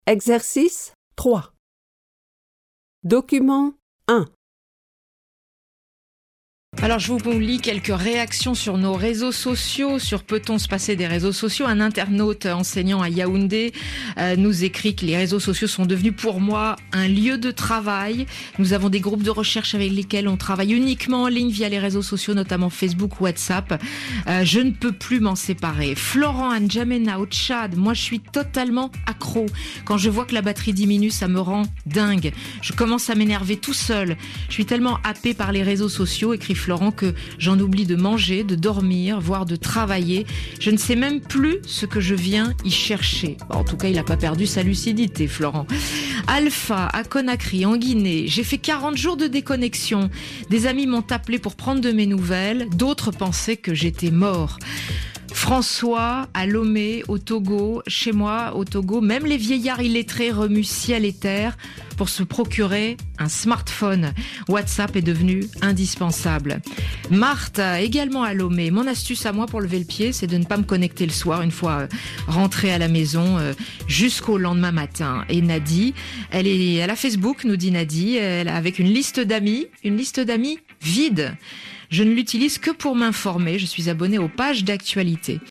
Exercice 3. Document 1. Alors, je vous lis quelques réactions sur nos réseaux sociaux, sur Peut-on se passer des réseaux sociaux. Un internaute enseignant à Yaoundé nous écrit que les réseaux sociaux sont devenus pour moi un lieu de travail. Nous avons des groupes de recherche avec lesquels on travaille uniquement en ligne via les réseaux sociaux, notamment Facebook, WhatsApp. Je ne peux plus m'en séparer. Florent, N'Djamena, au Tchad, moi je suis totalement accro. Quand je vois que la batterie diminue, ça me rend dingue. Je commence à m'énerver tout seul. Je suis tellement happé par les réseaux sociaux, écrit Florent, que j'en oublie de manger, de dormir, voire de travailler. Je ne sais même plus ce que je viens y chercher. En tout cas, il n'a pas perdu sa lucidité, Florent. Alpha, à Conakry, en Guinée, j'ai fait 40 jours de déconnexion. Des amis m'ont appelé pour prendre de mes nouvelles. D'autres pensaient que j'étais mort. François, à Lomé, au Togo, chez moi, au Togo, même les vieillards illettrés remuent ciel et terre pour se procurer un smartphone. WhatsApp est devenu indispensable. Marthe, également à Lomé, mon astuce à moi pour lever le pied, c'est de ne pas me connecter le soir une fois rentrée à la maison jusqu'au lendemain matin. Et Nadie, elle a Facebook, nous dit Nadie, avec une liste d'amis vide. Je ne l'utilise que pour m'informer. Je suis abonnée aux pages d'actualité.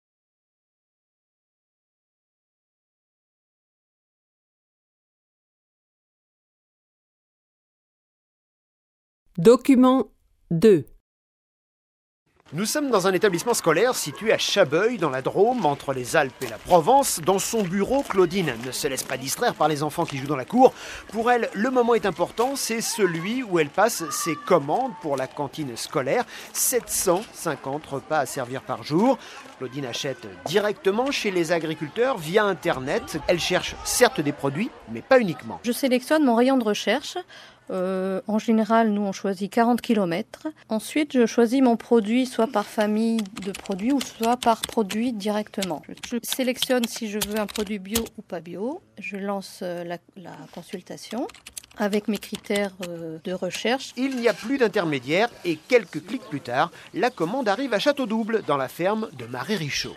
Document 2. Nous sommes dans un établissement scolaire situé à Chabeuil, dans la Drôme, entre les Alpes et la Provence. Dans son bureau, Claudine ne se laisse pas distraire par les enfants qui jouent dans la cour. Pour elle, le moment est important, c'est celui où elle passe ses commandes pour la cantine scolaire. 750 repas à servir par jour. Claudine achète directement chez les agriculteurs via Internet. Elle cherche certes des produits, mais pas uniquement. Je sélectionne mon rayon de recherche. En général, nous, on choisit 40 km. Ensuite, je choisis mon produit soit par famille de produits ou soit par produit directement. Je sélectionne si je veux un produit bio ou pas bio. Je lance la consultation avec mes critères de recherche. Il n'y a plus d'intermédiaire et quelques clics plus tard, la commande arrive à Château-Double, dans la ferme de Marie Richaud.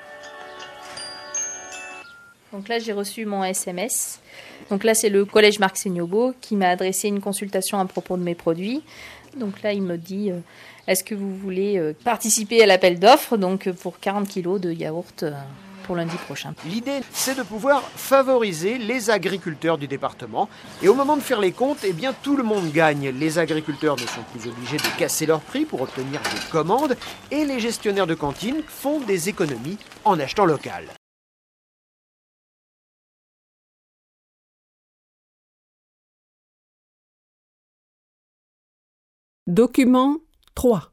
Donc là, j'ai reçu mon SMS. Donc là, c'est le collège Marc Seignobo qui m'a adressé une consultation à propos de mes produits. Donc là, il me dit, est-ce que vous voulez participer à l'appel d'offres donc pour 40 kilos de yaourt pour lundi prochain. L'idée, c'est de pouvoir favoriser les agriculteurs du département. Et au moment de faire les comptes, eh bien, tout le monde gagne. Les agriculteurs ne sont plus obligés de casser leur prix pour obtenir des commandes. Et les gestionnaires de cantines font des économies en achetant local. Document 3.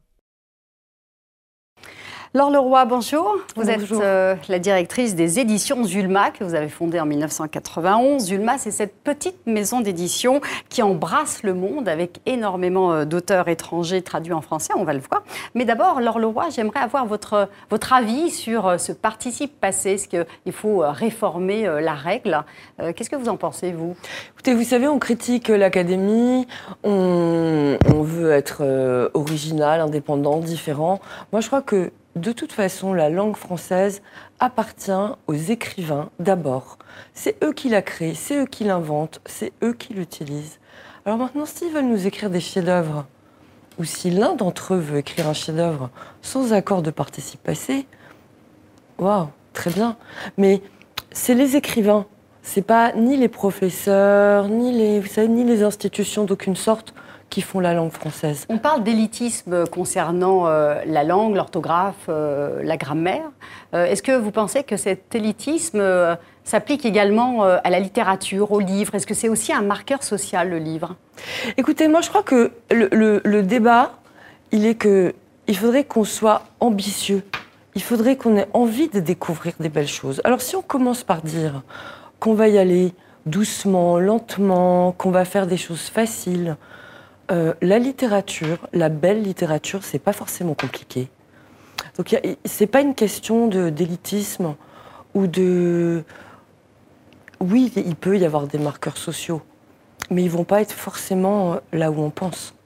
Laure Leroy, bonjour. Vous Bonjour. êtes la directrice des éditions Zulma, que vous avez fondée en 1991. Zulma, c'est cette petite maison d'édition qui embrasse le monde avec énormément d'auteurs étrangers traduits en français, on va le voir. Mais d'abord, Laure Leroy, j'aimerais avoir votre avis sur ce participe passé. Est-ce qu'il faut réformer la règle? Qu'est-ce que vous en pensez, vous? Écoutez, vous savez, on critique l'académie, on veut être original, indépendant, différent. Moi, je crois que de toute façon, la langue française appartient aux écrivains d'abord. C'est eux qui la créent, c'est eux qui l'inventent, c'est eux qui l'utilisent. Alors maintenant, s'ils veulent nous écrire des chefs-d'œuvre, ou si l'un d'entre eux veut écrire un chef-d'œuvre sans accord de participe passé, waouh, très bien. Mais c'est les écrivains, c'est pas ni les professeurs, ni les institutions d'aucune sorte qui font la langue française. On parle d'élitisme concernant la langue, l'orthographe, la grammaire. Est-ce que vous pensez que cet élitisme s'applique également à la littérature, au livre? Est-ce que c'est aussi un marqueur social, le livre? Écoutez, moi je crois que le débat, il faudrait qu'on soit ambitieux. Il faudrait qu'on ait envie de découvrir des belles choses. Alors si on commence par dire qu'on va y aller doucement, lentement, qu'on va faire des choses faciles, la littérature, la belle littérature, c'est pas forcément compliqué. Donc c'est pas une question d'élitisme ou de... Oui, il peut y avoir des marqueurs sociaux, mais ils vont pas être forcément là où on pense.